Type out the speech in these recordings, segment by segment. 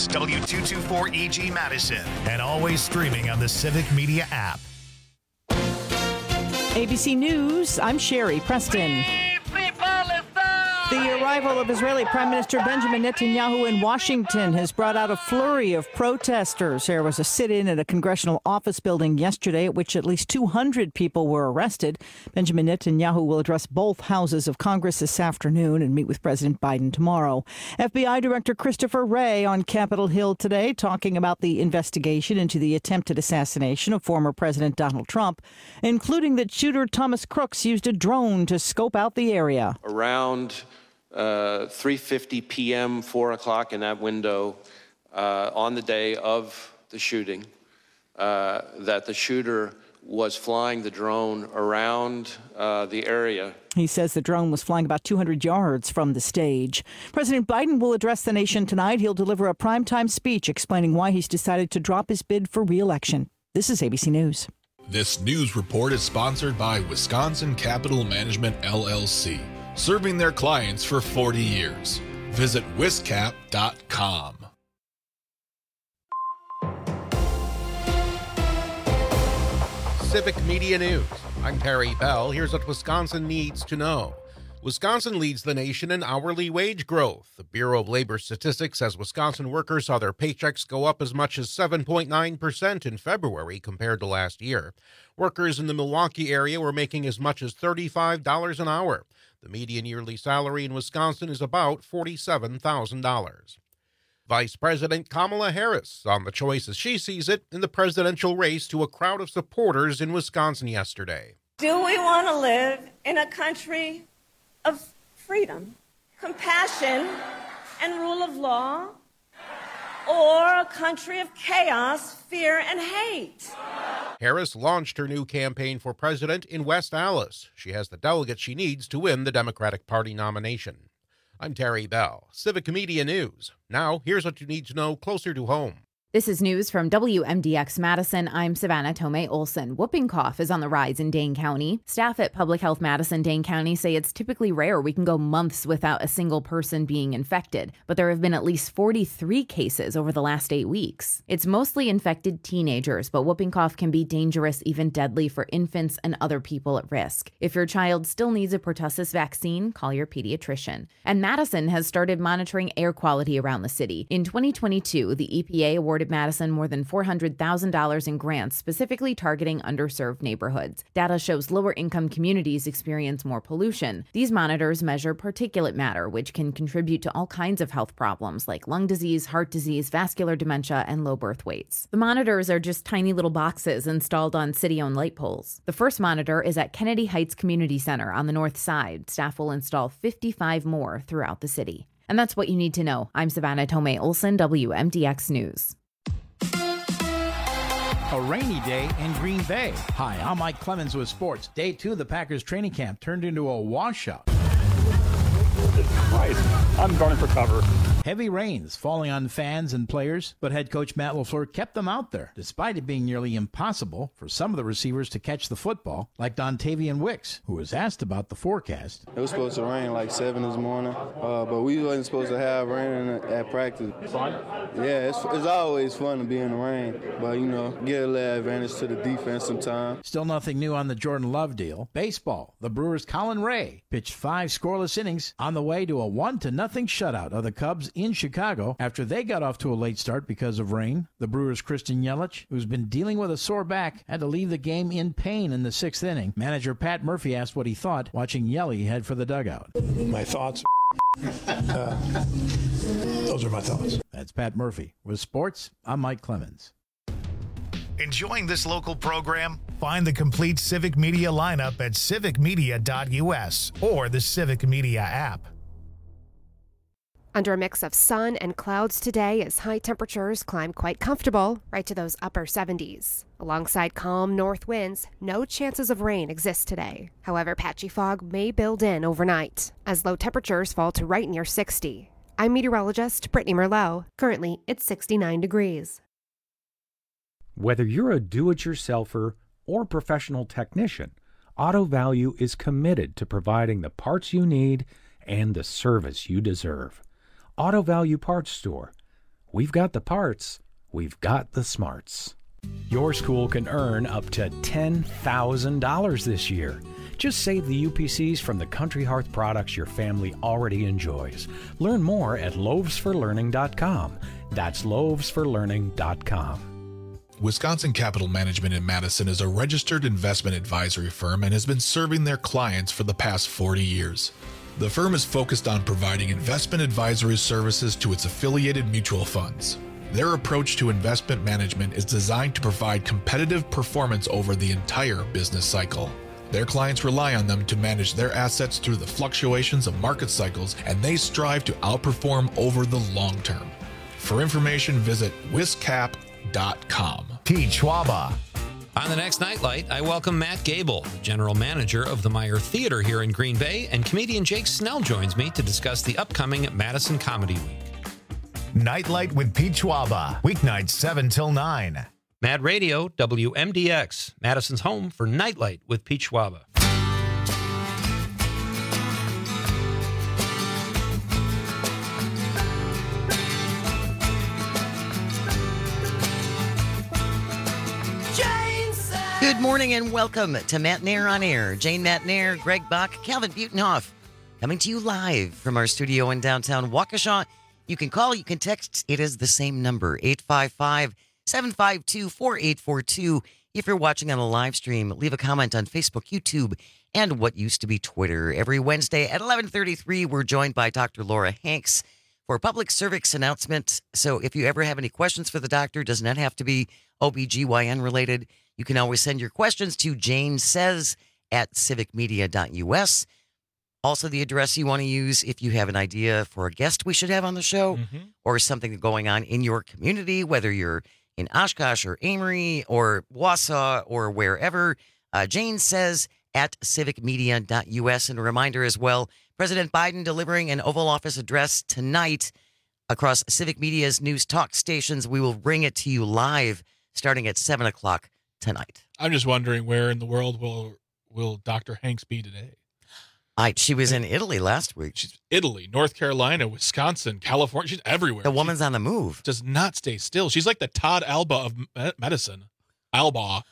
News, W224EG Madison, and always streaming on the Civic Media app. ABC News, I'm Sherry Preston. The arrival of Israeli Prime Minister Benjamin Netanyahu in Washington has brought out a flurry of protesters. There was a sit-in at a congressional office building yesterday at which at least 200 people were arrested. Benjamin Netanyahu will address both houses of Congress this afternoon and meet with President Biden tomorrow. FBI Director Christopher Wray on Capitol Hill today talking about the investigation into the attempted assassination of former President Donald Trump, including that shooter Thomas Crooks used a drone to scope out the area. Around 3:50 p.m., 4 o'clock in that window on the day of the shooting, that the shooter was flying the drone around the area. He says the drone was flying about 200 yards from the stage. President Biden will address the nation tonight. He'll deliver a primetime speech explaining why he's decided to drop his bid for re-election. This is ABC News. This news report is sponsored by Wisconsin Capital Management, LLC, serving their clients for 40 years. Visit wiscap.com. Civic Media News. I'm Terry Bell. Here's what Wisconsin needs to know. Wisconsin leads the nation in hourly wage growth. The Bureau of Labor Statistics says Wisconsin workers saw their paychecks go up as much as 7.9% in February compared to last year. Workers in the Milwaukee area were making as much as $35 an hour. The median yearly salary in Wisconsin is about $47,000. Vice President Kamala Harris on the choice as she sees it in the presidential race to a crowd of supporters in Wisconsin yesterday. Do we want to live in a country of freedom, compassion, and rule of law, or a country of chaos, fear, and hate? Harris launched her new campaign for president in West Allis. She has the delegates she needs to win the Democratic Party nomination. I'm Terry Bell, Civic Media News. Now, here's what you need to know closer to home. This is news from WMDX Madison. I'm Savannah Tomei Olson. Whooping cough is on the rise in Dane County. Staff at Public Health Madison Dane County say it's typically rare we can go months without a single person being infected, but there have been at least 43 cases over the last 8 weeks. It's mostly infected teenagers, but whooping cough can be dangerous, even deadly for infants and other people at risk. If your child still needs a pertussis vaccine, call your pediatrician. And Madison has started monitoring air quality around the city. In 2022, the EPA awarded Madison more than $400,000 in grants specifically targeting underserved neighborhoods. Data shows lower-income communities experience more pollution. These monitors measure particulate matter, which can contribute to all kinds of health problems like lung disease, heart disease, vascular dementia, and low birth weights. The monitors are just tiny little boxes installed on city-owned light poles. The first monitor is at Kennedy Heights Community Center on the north side. Staff will install 55 more throughout the city. And that's what you need to know. I'm Savannah Tomei Olson, WMDX News. A rainy day in Green Bay. Hi, I'm Mike Clemens with sports. Day 2 of the Packers training camp turned into a washout. Christ, I'm running for cover. Heavy rains falling on fans and players, but head coach Matt LaFleur kept them out there, despite it being nearly impossible for some of the receivers to catch the football, like Dontavian Wicks, who was asked about the forecast. It was supposed to rain like 7 this morning, but we wasn't supposed to have rain at practice. Fun? Yeah, it's always fun to be in the rain, but, get a little advantage to the defense sometimes. Still nothing new on the Jordan Love deal. Baseball, the Brewers' Colin Ray pitched 5 scoreless innings on the way to a 1-0 shutout of the Cubs in Chicago after they got off to a late start because of rain. The Brewers' Christian Yelich, who's been dealing with a sore back, had to leave the game in pain in the 6th inning. Manager Pat Murphy asked what he thought watching Yelly head for the dugout. My thoughts? Those are my thoughts. That's Pat Murphy. With sports, I'm Mike Clemens. Enjoying this local program? Find the complete Civic Media lineup at civicmedia.us or the Civic Media app. Under a mix of sun and clouds today as high temperatures climb quite comfortable, right to those upper 70s. Alongside calm north winds, no chances of rain exist today. However, patchy fog may build in overnight as low temperatures fall to right near 60. I'm meteorologist Brittany Merlot. Currently, it's 69 degrees. Whether you're a do-it-yourselfer or professional technician, Auto Value is committed to providing the parts you need and the service you deserve. Auto Value Parts Store, We've got the parts. We've got the smarts. Your school can earn up to $10,000 this year. Just save the UPCs from the Country Hearth products your family already enjoys. Learn more at loavesforlearning.com. That's loavesforlearning.com. Wisconsin Capital Management in Madison is a registered investment advisory firm and has been serving their clients for the past 40 years. The firm is focused on providing investment advisory services to its affiliated mutual funds. Their approach to investment management is designed to provide competitive performance over the entire business cycle. Their clients rely on them to manage their assets through the fluctuations of market cycles, and they strive to outperform over the long term. For information, visit wiscap.com. Pete Schwaba. On the next Nightlight, I welcome Matt Gable, the general manager of the Meyer Theater here in Green Bay, and comedian Jake Snell joins me to discuss the upcoming Madison Comedy Week. Nightlight with Pete Schwaba, weeknights 7 till 9. Mad Radio, WMDX, Madison's home for Nightlight with Pete Schwaba. Good morning and welcome to Matt Nair on Air. Jane Matt Nair, Greg Bach, Calvin Butenhoff, coming to you live from our studio in downtown Waukesha. You can call, you can text. It is the same number, 855-752-4842. If you're watching on a live stream, leave a comment on Facebook, YouTube, and what used to be Twitter. Every Wednesday at 11:33, we're joined by Dr. Laura Hanks for public service announcement. So if you ever have any questions for the doctor, does not have to be OBGYN related. You can always send your questions to janesays@civicmedia.us. Also, the address you want to use if you have an idea for a guest we should have on the show or something going on in your community, whether you're in Oshkosh or Amory or Wausau or wherever. Jane says @civicmedia.us. And a reminder as well, President Biden delivering an Oval Office address tonight across Civic Media's news talk stations. We will bring it to you live starting at 7 o'clock tonight. I'm just wondering where in the world will Dr. Hanks be today? She was in Italy last week. She's Italy, North Carolina, Wisconsin, California. She's everywhere. The woman's on the move. Does not stay still. She's like the Todd Alba of medicine. Alba.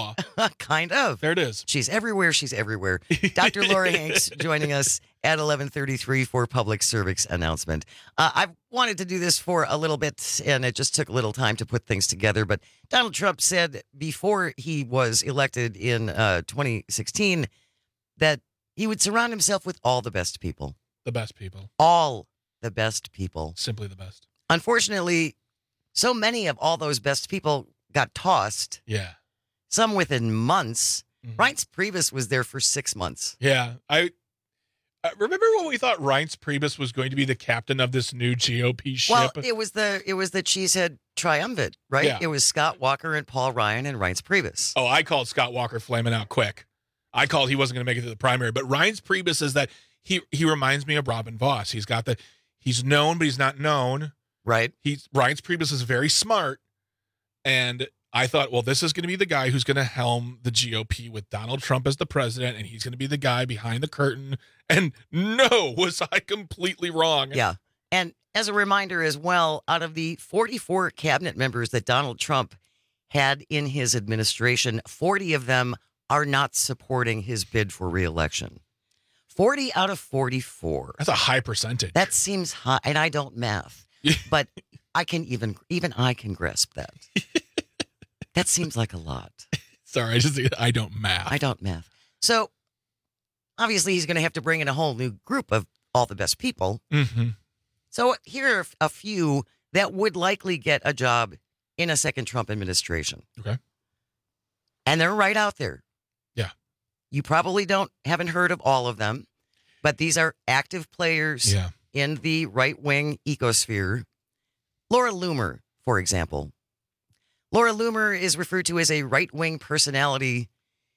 Kind of. There it is. She's everywhere. She's everywhere. Dr. Laura Hanks joining us at 11:33 for public service announcement. I've wanted to do this for a little bit, and it just took a little time to put things together. But Donald Trump said before he was elected in 2016 that he would surround himself with all the best people. The best people. All the best people. Simply the best. Unfortunately, so many of all those best people got tossed. Yeah. Some within months. Reince Priebus was there for 6 months. Yeah. I remember when we thought Reince Priebus was going to be the captain of this new GOP ship. Well, it was the Cheesehead Triumvirate, right? Yeah. It was Scott Walker and Paul Ryan and Reince Priebus. Oh, I called Scott Walker flaming out quick. I called he wasn't going to make it to the primary, but Reince Priebus is that he reminds me of Robin Voss. He's known, but he's not known. Right. Reince Priebus is very smart, and I thought, well, this is going to be the guy who's going to helm the GOP with Donald Trump as the president, and he's going to be the guy behind the curtain. And no, was I completely wrong. Yeah. And as a reminder as well, out of the 44 cabinet members that Donald Trump had in his administration, 40 of them are not supporting his bid for re-election. 40 out of 44. That's a high percentage. That seems high, and I don't math, but I can even I can grasp that. That seems like a lot. Sorry, I don't math. I don't math. So obviously he's going to have to bring in a whole new group of all the best people. Mm-hmm. So here are a few that would likely get a job in a second Trump administration. Okay. And they're right out there. Yeah. You probably haven't heard of all of them, but these are active players in the right-wing ecosphere. Laura Loomer, for example. Laura Loomer is referred to as a right-wing personality.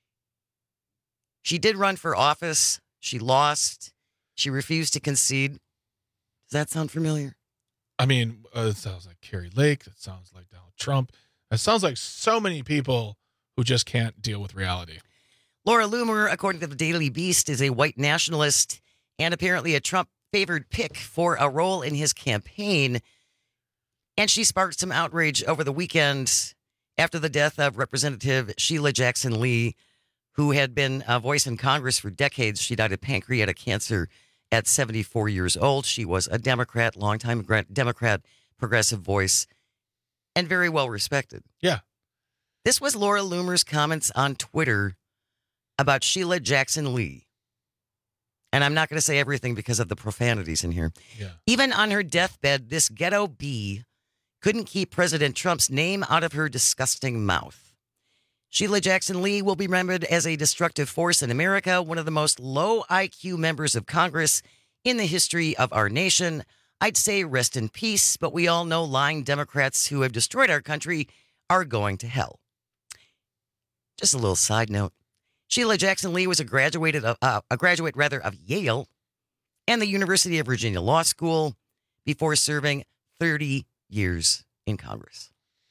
She did run for office. She lost. She refused to concede. Does that sound familiar? I mean, it sounds like Carrie Lake. That sounds like Donald Trump. That sounds like so many people who just can't deal with reality. Laura Loomer, according to the Daily Beast, is a white nationalist and apparently a Trump-favored pick for a role in his campaign. And she sparked some outrage over the weekend after the death of Representative Sheila Jackson Lee, who had been a voice in Congress for decades. She died of pancreatic cancer at 74 years old. She was a Democrat, longtime Democrat, progressive voice, and very well respected. Yeah. This was Laura Loomer's comments on Twitter about Sheila Jackson Lee. And I'm not going to say everything because of the profanities in here. Yeah. Even on her deathbed, this ghetto bee couldn't keep President Trump's name out of her disgusting mouth. Sheila Jackson Lee will be remembered as a destructive force in America, one of the most low IQ members of Congress in the history of our nation. I'd say rest in peace, but we all know lying Democrats who have destroyed our country are going to hell. Just a little side note. Sheila Jackson Lee was a graduate of Yale and the University of Virginia Law School before serving 30 years in Congress.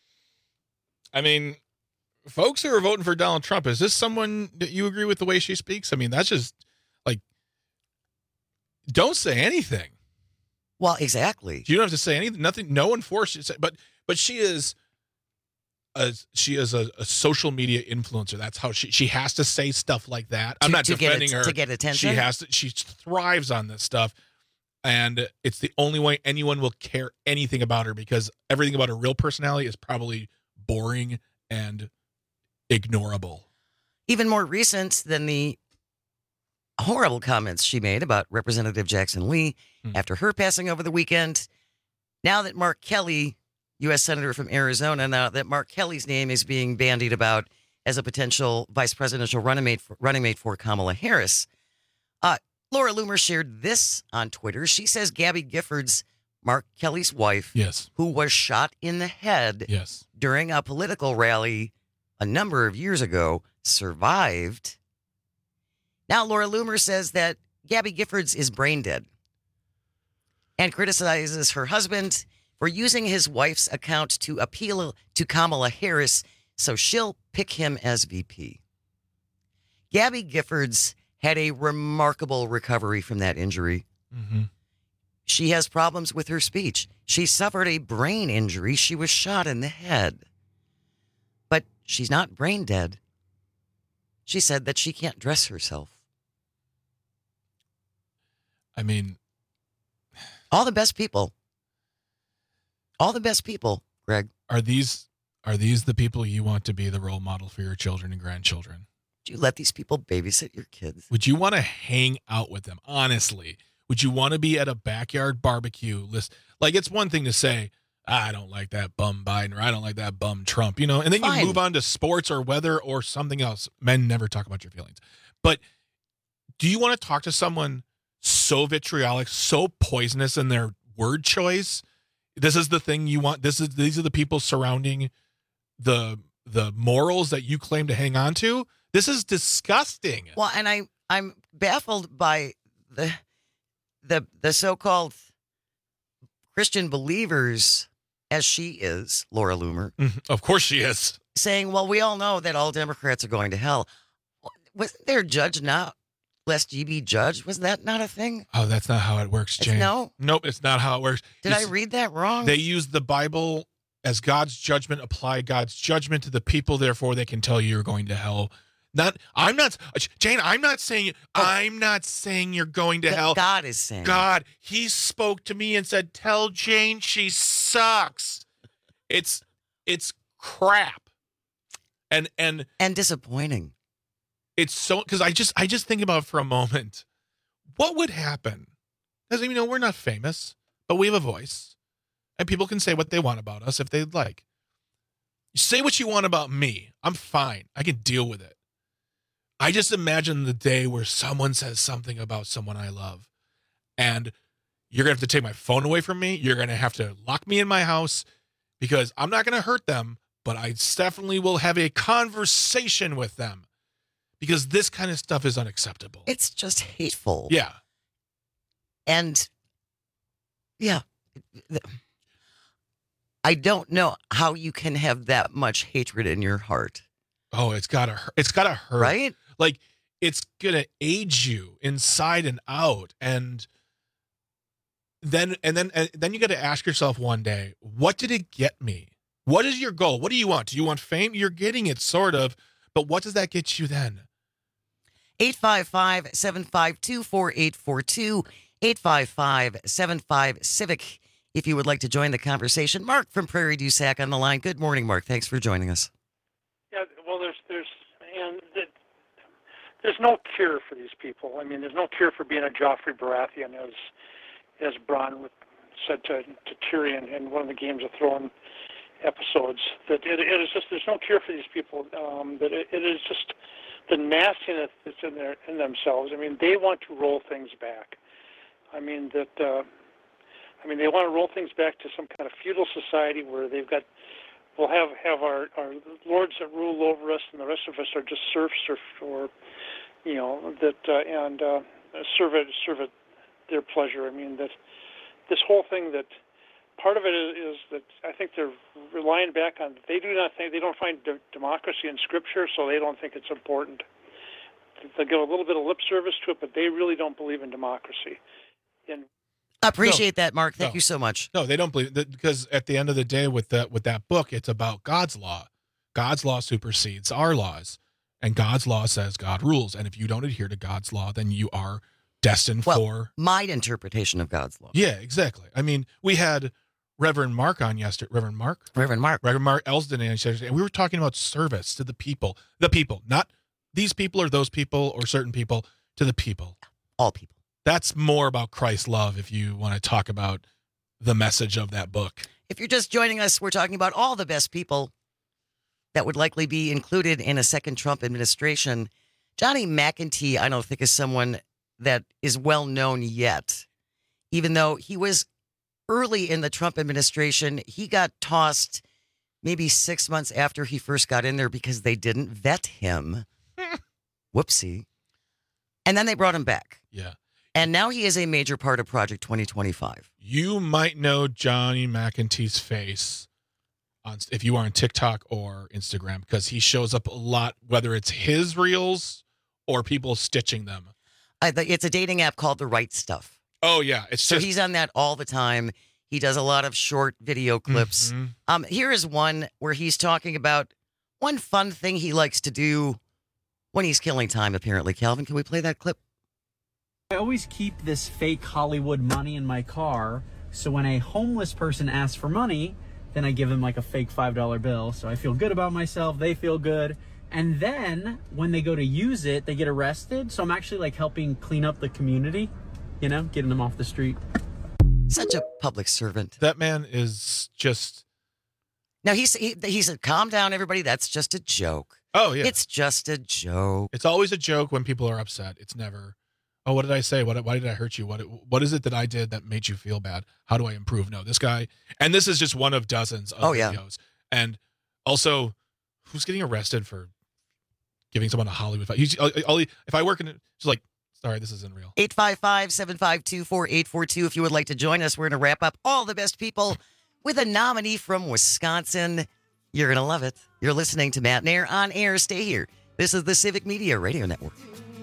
I mean, folks who are voting for Donald Trump, is this someone that you agree with the way she speaks? I mean, that's just like, don't say anything. Well, exactly. You don't have to say anything. Nothing. No one forced you to say. But she is a social media influencer. That's how she has to say stuff like that. I'm not defending her to get attention. She thrives on this stuff, and it's the only way anyone will care anything about her, because everything about her real personality is probably boring and ignorable. Even more recent than the horrible comments she made about Representative Jackson Lee after her passing over the weekend. Now that Mark Kelly, U.S. Senator from Arizona, now that Mark Kelly's name is being bandied about as a potential vice presidential running mate for Kamala Harris, Laura Loomer shared this on Twitter. She says Gabby Giffords, Mark Kelly's wife, who was shot in the head during a political rally a number of years ago, survived. Now Laura Loomer says that Gabby Giffords is brain dead and criticizes her husband for using his wife's account to appeal to Kamala Harris so she'll pick him as VP. Gabby Giffords had a remarkable recovery from that injury. Mm-hmm. She has problems with her speech. She suffered a brain injury. She was shot in the head. But she's not brain dead. She said that she can't dress herself. I mean, all the best people, Greg. Are these the people you want to be the role model for your children and grandchildren? Do you let these people babysit your kids? Would you want to hang out with them? Honestly, would you want to be at a backyard barbecue list? Like, it's one thing to say, I don't like that bum Biden, or I don't like that bum Trump, and then you move on to sports or weather or something else. Men never talk about your feelings. But do you want to talk to someone so vitriolic, so poisonous in their word choice? This is the thing you want. These are the people surrounding the morals that you claim to hang on to. This is disgusting. Well, and I'm baffled by the so-called Christian believers, as she is, Laura Loomer. Of course she is. Saying, well, we all know that all Democrats are going to hell. Wasn't there judge now, lest ye be judged? Was that not a thing? Oh, that's not how it works, Jane. No? Nope, it's not how it works. Did I read that wrong? They use the Bible as God's judgment, apply God's judgment to the people, therefore they can tell you you're going to hell. Jane, I'm not saying you're going to hell. God is saying. God, he spoke to me and said, tell Jane she sucks. It's crap. And disappointing. It's so, because I just think about it for a moment. What would happen? Because, we're not famous, but we have a voice. And people can say what they want about us if they'd like. Say what you want about me. I'm fine. I can deal with it. I just imagine the day where someone says something about someone I love, and you're going to have to take my phone away from me. You're going to have to lock me in my house, because I'm not going to hurt them, but I definitely will have a conversation with them, because this kind of stuff is unacceptable. It's just hateful. Yeah. And yeah, I don't know how you can have that much hatred in your heart. Oh, it's gotta hurt. It's gotta hurt. Right? Like, it's gonna age you inside and out. And then you got to ask yourself one day, what did it get me? What is your goal? What do you want? Do you want fame? You're getting it, sort of, but what does that get you then? 855-752-4842, 855-75-CIVIC. If you would like to join the conversation. Mark from Prairie du Sac on the line. Good morning, Mark. Thanks for joining us. Yeah, well, there's no cure for these people. I mean, there's no cure for being a Joffrey Baratheon, as Bronn said to Tyrion in one of the Games of Thrones episodes. That it is just, there's no cure for these people. That it is just the nastiness that's in themselves. I mean, they want to roll things back. I mean they want to roll things back to some kind of feudal society where we'll have our lords that rule over us, and the rest of us are just serfs, or serve at their pleasure. I mean, that this whole thing, that part of it is that I think they're relying back on, they don't find democracy in Scripture, so they don't think it's important. They give a little bit of lip service to it, but they really don't believe in democracy. I appreciate that, Mark. Thank you so much. No, they don't believe that, because at the end of the day, with that book, it's about God's law. God's law supersedes our laws, and God's law says God rules. And if you don't adhere to God's law, then you are destined for my interpretation of God's law. Yeah, exactly. I mean, we had Reverend Mark on yesterday. Reverend Mark Elsden, and we were talking about service to the people, not these people or those people or certain people, to the people, all people. That's more about Christ's love, if you want to talk about the message of that book. If you're just joining us, we're talking about all the best people that would likely be included in a second Trump administration. Johnny McEntee, I don't think, is someone that is well known yet. Even though he was early in the Trump administration, he got tossed maybe 6 months after he first got in there because they didn't vet him. Whoopsie. And then they brought him back. Yeah. And now he is a major part of Project 2025. You might know Johnny McEntee's face if you are on TikTok or Instagram, because he shows up a lot, whether it's his reels or people stitching them. It's a dating app called The Right Stuff. Oh, yeah. So he's on that all the time. He does a lot of short video clips. Mm-hmm. Here is one where he's talking about one fun thing he likes to do when he's killing time, apparently. Calvin, can we play that clip? I always keep this fake Hollywood money in my car, so when a homeless person asks for money, then I give them like a fake $5 bill, so I feel good about myself, they feel good, and then when they go to use it, they get arrested, so I'm actually like helping clean up the community, getting them off the street. Such a public servant. That man is just... Now, he said, calm down, everybody, that's just a joke. Oh, yeah. It's just a joke. It's always a joke when people are upset. It's never... Oh, what did I say? Why did I hurt you? What is it that I did that made you feel bad? How do I improve? No, this guy, and this is just one of dozens of videos. And also, who's getting arrested for giving someone a Hollywood fight? If I work in it, it's like, sorry, this isn't real. 855-752-4842. If you would like to join us, we're going to wrap up all the best people with a nominee from Wisconsin. You're going to love it. You're listening to Matt Nair on air. Stay here. This is the Civic Media Radio Network.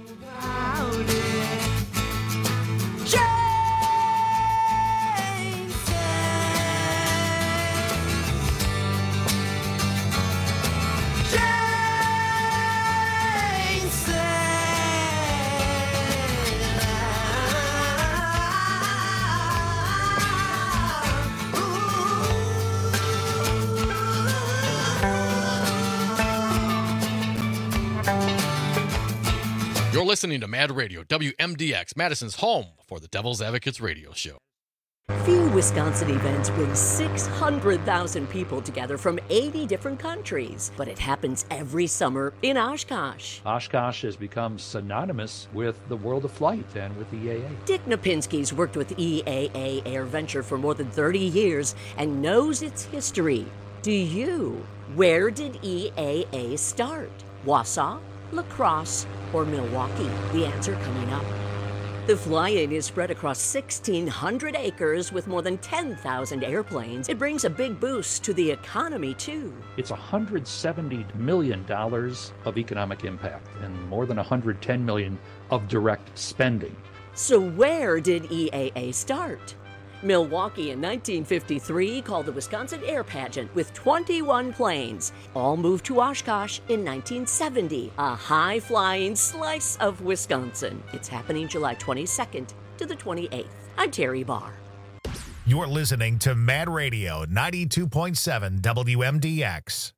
You're listening to Mad Radio, WMDX, Madison's home for the Devil's Advocates radio show. Few Wisconsin events bring 600,000 people together from 80 different countries, but it happens every summer in Oshkosh. Oshkosh has become synonymous with the world of flight and with EAA. Dick Napinski's worked with EAA Air Venture for more than 30 years and knows its history. Do you? Where did EAA start? Wausau, La Crosse, or Milwaukee? The answer coming up. The fly-in is spread across 1,600 acres with more than 10,000 airplanes. It brings a big boost to the economy, too. It's $170 million of economic impact and more than $110 million of direct spending. So where did EAA start? Milwaukee in 1953 called the Wisconsin Air Pageant with 21 planes. All moved to Oshkosh in 1970, a high-flying slice of Wisconsin. It's happening July 22nd to the 28th. I'm Terry Barr. You're listening to Mad Radio 92.7 WMDX.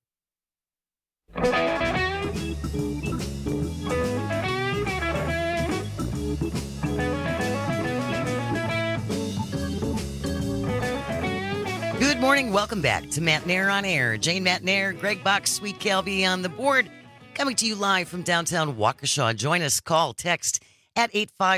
Good morning. Welcome back to Matt Nair on Air. Jane Matt Nair, Greg Box, Sweet Calby on the board. Coming to you live from downtown Waukesha. Join us. Call, text at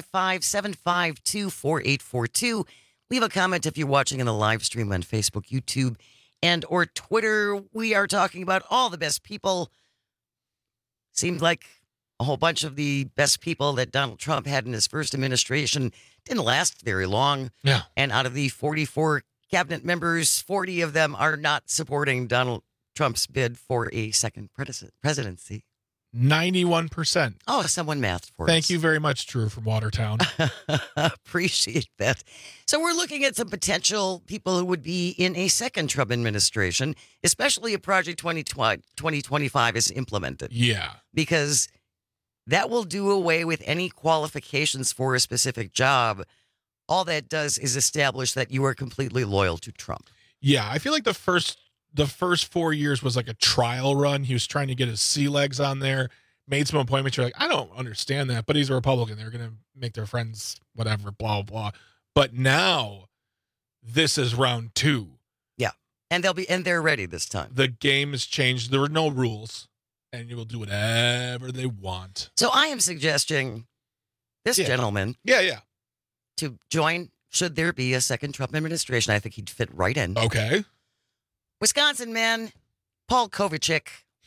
855-752-4842. Leave a comment if you're watching in the live stream on Facebook, YouTube, and or Twitter. We are talking about all the best people. Seemed like a whole bunch of the best people that Donald Trump had in his first administration didn't last very long. Yeah. And out of the 44 cabinet members, 40 of them are not supporting Donald Trump's bid for a second presidency. 91%. Oh, someone mathed for us. Thank you very much, Drew from Watertown. Appreciate that. So we're looking at some potential people who would be in a second Trump administration, especially if Project 2025 is implemented. Yeah. Because that will do away with any qualifications for a specific job. All that does is establish that you are completely loyal to Trump. Yeah, I feel like the first 4 years was like a trial run. He was trying to get his sea legs on there, made some appointments. You're like, I don't understand that, but he's a Republican. They're going to make their friends, whatever, blah, blah. But now this is round 2. Yeah. And they're ready this time. The game has changed. There are no rules, and you will do whatever they want. So I am suggesting this gentleman. Yeah. To join, should there be a second Trump administration. I think he'd fit right in. Okay. Wisconsin man, Paul Kovacic,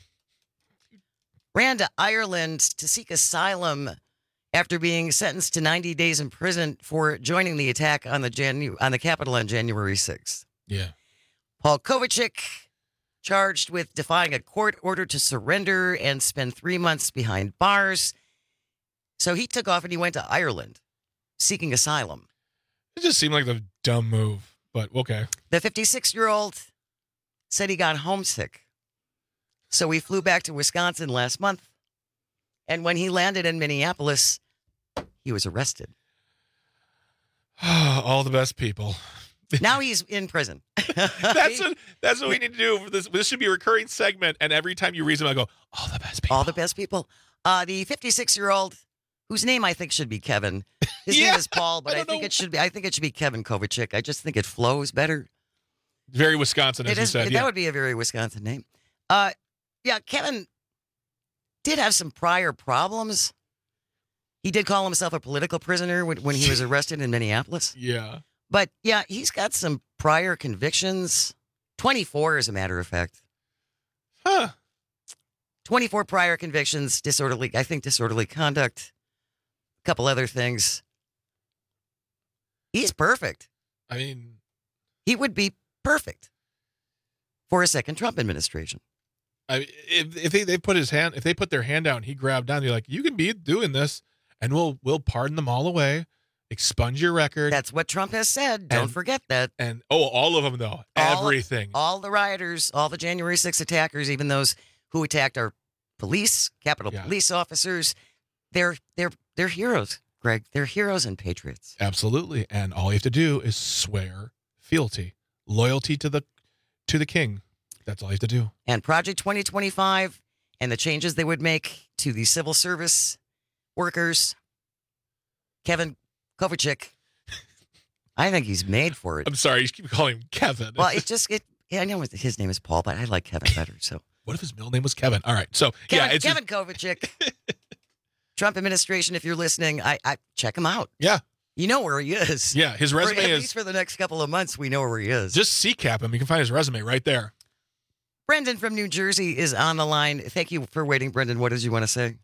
ran to Ireland to seek asylum after being sentenced to 90 days in prison for joining the attack on the Capitol on January 6th. Yeah. Paul Kovacic, charged with defying a court order to surrender and spend 3 months behind bars. So he took off and he went to Ireland seeking asylum. It just seemed like a dumb move, but okay. The 56-year-old said he got homesick. So he flew back to Wisconsin last month. And when he landed in Minneapolis, he was arrested. All the best people. Now he's in prison. That's what we need to do for this. This should be a recurring segment. And every time you read them, I go, all the best people. All the best people. The 56-year-old, whose name I think should be Kevin. His name is Paul, but I think it should be Kevin Kovacic. I just think it flows better. Very Wisconsin, as you said. That would be a very Wisconsin name. Kevin did have some prior problems. He did call himself a political prisoner when he was arrested in Minneapolis. Yeah. But, he's got some prior convictions. 24, as a matter of fact. Huh. 24 prior convictions, disorderly conduct, a couple other things. He's perfect. I mean, he would be perfect for a second Trump administration. If they put their hand out and he grabbed down, you're like, you can be doing this, and we'll pardon them all away, expunge your record. That's what Trump has said. Don't forget that. And all of them though, everything, all the rioters, all the January 6th attackers, even those who attacked our police, Capitol police officers, they're heroes, Greg. They're heroes and patriots. Absolutely. And all you have to do is swear fealty, loyalty to the king. That's all you have to do. And Project 2025 and the changes they would make to the civil service workers, Kevin Kovacic, I think he's made for it. I'm sorry, you keep calling him Kevin. Well, I know his name is Paul, but I like Kevin better. So what if his middle name was Kevin? All right, so Kevin Kovacic, Trump administration. If you're listening, I check him out. Yeah, you know where he is. Yeah, his resume at least for the next couple of months. We know where he is. Just CCAP him. You can find his resume right there. Brendan from New Jersey is on the line. Thank you for waiting, Brendan. What did you want to say?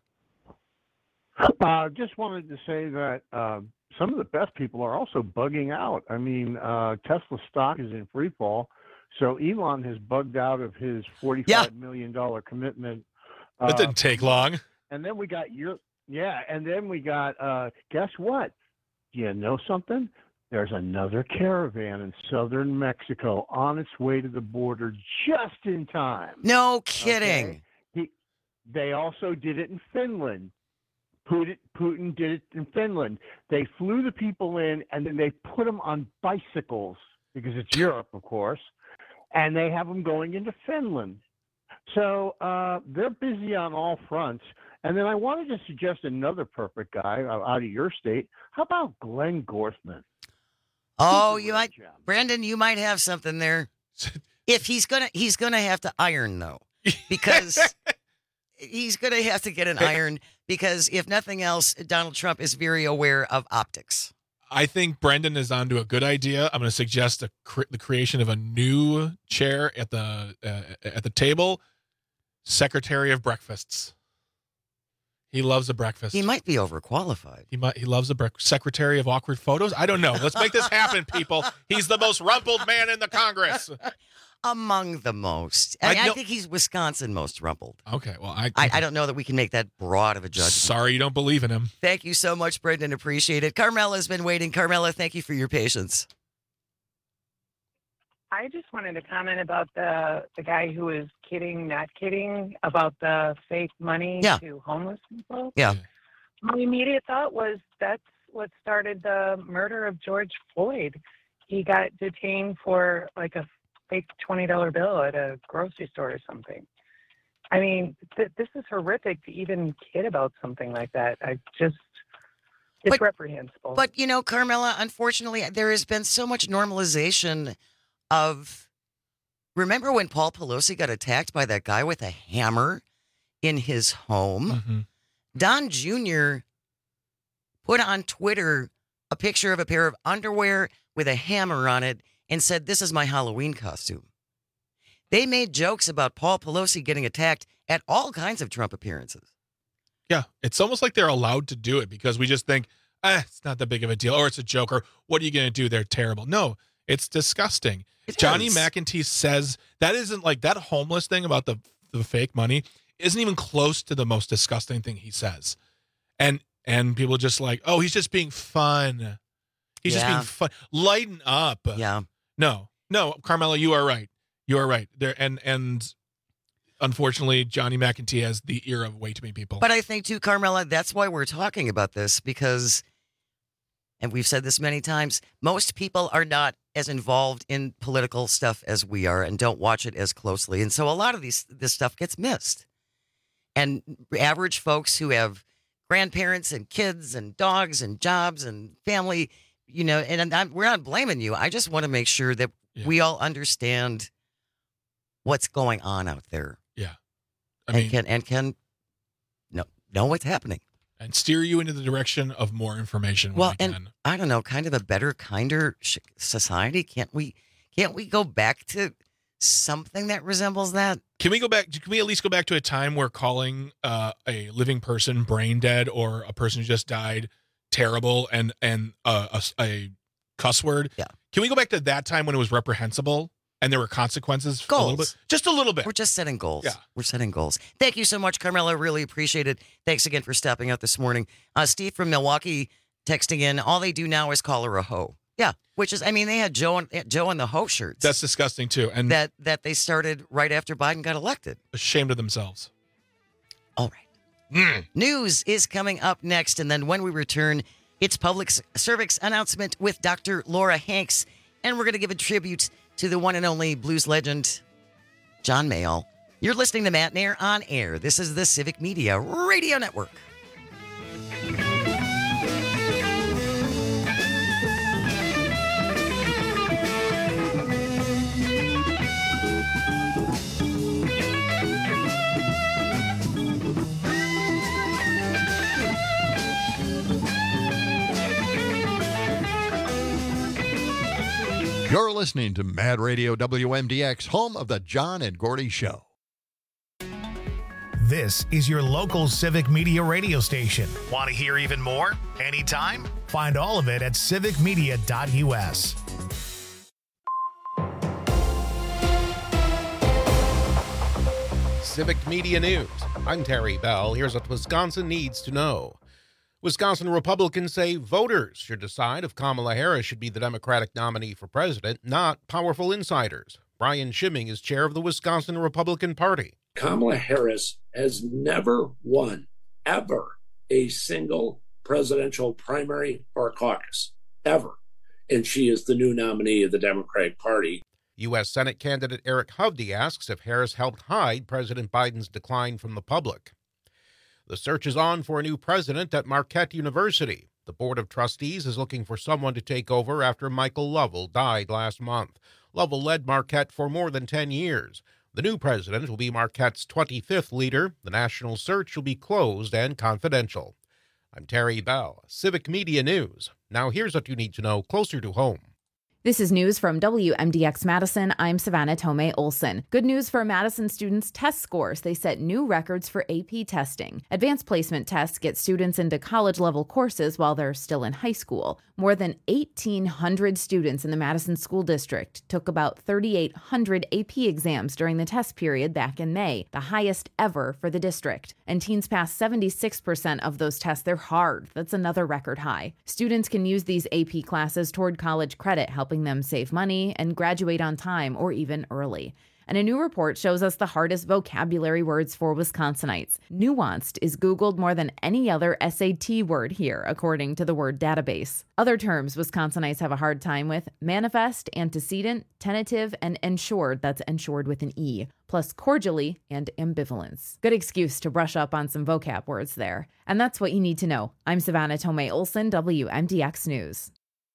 Just wanted to say that some of the best people are also bugging out. I mean, Tesla stock is in free fall, so Elon has bugged out of his $45 million commitment. That didn't take long. And then we got guess what? You know something? there's another caravan in southern Mexico on its way to the border just in time. No kidding. Okay? They also did it in Finland. Putin did it in Finland. They flew the people in, and then they put them on bicycles, because it's Europe, of course, and they have them going into Finland. So they're busy on all fronts. And then I wanted to suggest another perfect guy out of your state. How about Glenn Gorthman? Oh, Brandon, you might have something there. If he's gonna have to iron though, because he's gonna have to get an iron, because if nothing else, Donald Trump is very aware of optics. I think Brendan is onto a good idea. I'm going to suggest the creation of a new chair at the table, Secretary of Breakfasts. He loves a breakfast. He might be overqualified. He loves a Secretary of Awkward Photos. I don't know. Let's make this happen, people. He's the most rumpled man in the Congress. Among the most. I think he's Wisconsin most rumpled. Okay, well, I don't know that we can make that broad of a judgment. Sorry you don't believe in him. Thank you so much, Brendan. Appreciate it. Carmela's been waiting. Carmela, thank you for your patience. I just wanted to comment about the guy who was not kidding about the fake money to homeless people. Yeah. My immediate thought was that's what started the murder of George Floyd. He got detained for like a fake $20 bill at a grocery store or something. I mean, this is horrific to even kid about something like that. It's reprehensible. But, Carmela, unfortunately, there has been so much normalization of, remember when Paul Pelosi got attacked by that guy with a hammer in his home? Mm-hmm. Don Jr. put on Twitter a picture of a pair of underwear with a hammer on it and said, "This is my Halloween costume." They made jokes about Paul Pelosi getting attacked at all kinds of Trump appearances. Yeah, it's almost like they're allowed to do it because we just think, it's not that big of a deal, or it's a joke, or what are you going to do? They're terrible. No, it's disgusting. Johnny McEntee says that isn't like that homeless thing about the fake money isn't even close to the most disgusting thing he says. And people just like, oh, he's just being fun. He's just being fun. Lighten up. Yeah. No, Carmela, you are right. You are right. There and unfortunately, Johnny McEntee has the ear of way too many people. But I think too, Carmela, that's why we're talking about this, because, and we've said this many times, most people are not as involved in political stuff as we are and don't watch it as closely. And so a lot of this stuff gets missed. And average folks who have grandparents and kids and dogs and jobs and family, and we're not blaming you. I just want to make sure that we all understand what's going on out there. Yeah. Can know what's happening. And steer you into the direction of more information. And I don't know, kind of a better, kinder society. Can't we go back to something that resembles that? Can we at least go back to a time where calling a living person brain dead or a person who just died terrible and a cuss word? Yeah. Can we go back to that time when it was reprehensible and there were consequences? Goals. A little bit? Just a little bit. We're just setting goals. Yeah. We're setting goals. Thank you so much, Carmela. Really appreciate it. Thanks again for stopping out this morning. Steve from Milwaukee texting in, all they do now is call her a hoe. Yeah, which is, they had Joe in the hoe shirts. That's disgusting too. And that they started right after Biden got elected. Ashamed of themselves. All right. News is coming up next. And then when we return, it's public service announcement with Dr. Laura Hanks. And we're going to give a tribute to the one and only blues legend, John Mayall. You're listening to Matt Nair on air. This is the Civic Media Radio Network. You're listening to Mad Radio WMDX, home of the John and Gordy Show. This is your local Civic Media radio station. Want to hear even more? Anytime? Find all of it at civicmedia.us. Civic Media News. I'm Terry Bell. Here's what Wisconsin needs to know. Wisconsin Republicans say voters should decide if Kamala Harris should be the Democratic nominee for president, not powerful insiders. Brian Schimming is chair of the Wisconsin Republican Party. Kamala Harris has never won, ever, a single presidential primary or caucus, ever. And she is the new nominee of the Democratic Party. U.S. Senate candidate Eric Hovde asks if Harris helped hide President Biden's decline from the public. The search is on for a new president at Marquette University. The Board of Trustees is looking for someone to take over after Michael Lovell died last month. Lovell led Marquette for more than 10 years. The new president will be Marquette's 25th leader. The national search will be closed and confidential. I'm Terry Bell, Civic Media News. Now here's what you need to know closer to home. This is news from WMDX Madison. I'm Savannah Tomei Olson. Good news for Madison students' test scores. They set new records for AP testing. Advanced placement tests get students into college-level courses while they're still in high school. More than 1,800 students in the Madison School District took about 3,800 AP exams during the test period back in May, the highest ever for the district. And teens passed 76% of those tests. They're hard. That's another record high. Students can use these AP classes toward college credit, helping them save money and graduate on time or even early. And a new report shows us the hardest vocabulary words for Wisconsinites. Nuanced is Googled more than any other SAT word here, according to the word database. Other terms Wisconsinites have a hard time with: manifest, antecedent, tentative, and ensured, that's ensured with an E, plus cordially and ambivalence. Good excuse to brush up on some vocab words there. And that's what you need to know. I'm Savannah Tomei Olson, WMDX News.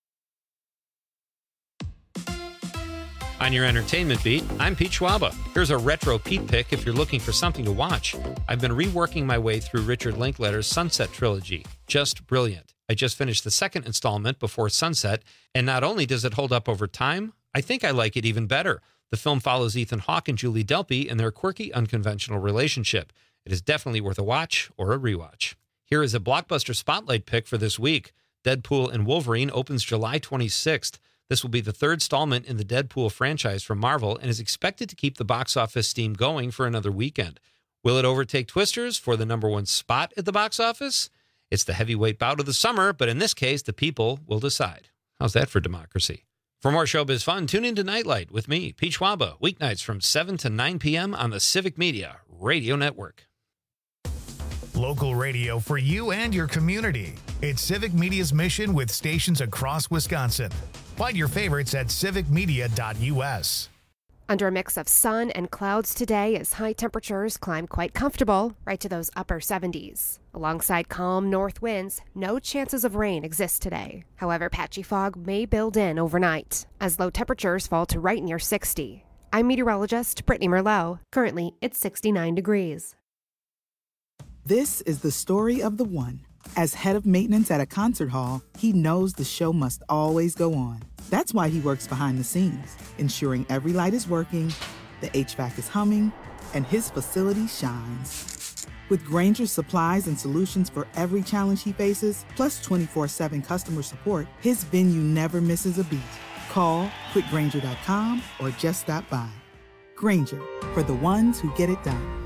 On your entertainment beat, I'm Pete Schwaba. Here's a retro Pete pick if you're looking for something to watch. I've been reworking my way through Richard Linklater's Sunset trilogy. Just brilliant. I just finished the second installment before sunset, and not only does it hold up over time, I think I like it even better. The film follows Ethan Hawke and Julie Delpy in their quirky, unconventional relationship. It is definitely worth a watch or a rewatch. Here is a blockbuster spotlight pick for this week. Deadpool and Wolverine opens July 26th. This will be the third installment in the Deadpool franchise from Marvel and is expected to keep the box office steam going for another weekend. Will it overtake Twisters for the number one spot at the box office? It's the heavyweight bout of the summer, but in this case, the people will decide. How's that for democracy? For more showbiz fun, tune into Nightlight with me, Pete Schwaba, weeknights from 7 to 9 p.m. on the Civic Media Radio Network. Local radio for you and your community. It's Civic Media's mission with stations across Wisconsin. Find your favorites at civicmedia.us. Under a mix of sun and clouds today as high temperatures climb quite comfortable, right to those upper 70s. Alongside calm north winds, no chances of rain exist today. However, patchy fog may build in overnight as low temperatures fall to right near 60. I'm meteorologist Brittany Merlot. Currently, it's 69 degrees. This is the story of the one. As head of maintenance at a concert hall, he knows the show must always go on. That's why he works behind the scenes, ensuring every light is working, the HVAC is humming, and his facility shines. With Grainger's supplies and solutions for every challenge he faces, plus 24/7 customer support, his venue never misses a beat. Call quickgrainger.com or just stop by. Grainger, for the ones who get it done.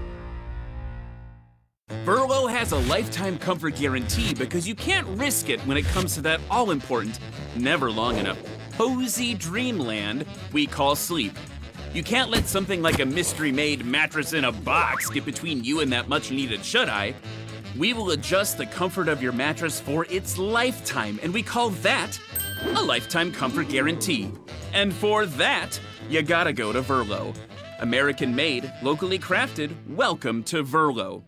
Verlo has a lifetime comfort guarantee because you can't risk it when it comes to that all-important, never long enough, cozy dreamland we call sleep. You can't let something like a mystery-made mattress in a box get between you and that much-needed shut-eye. We will adjust the comfort of your mattress for its lifetime, and we call that a lifetime comfort guarantee. And for that, you gotta go to Verlo. American-made, locally crafted, welcome to Verlo.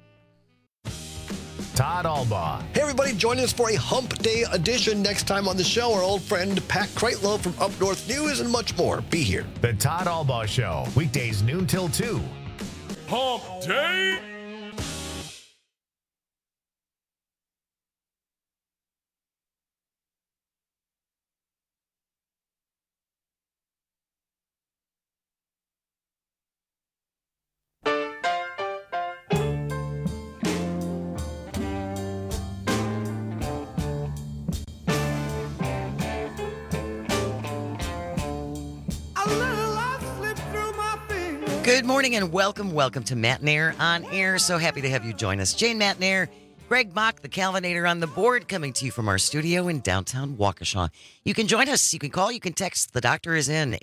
Todd Albaugh. Hey everybody, joining us for a Hump Day edition. Next time on the show, our old friend Pat Kreitlow from Up North News and much more. Be here. The Todd Albaugh Show, weekdays noon till 2. Hump Day! Good morning and welcome to Matt Nair on Air. So happy to have you join us. Jane Matt Nair, Greg Mock, the Calvinator on the board, coming to you from our studio in downtown Waukesha. You can join us. You can call. You can text. The doctor is in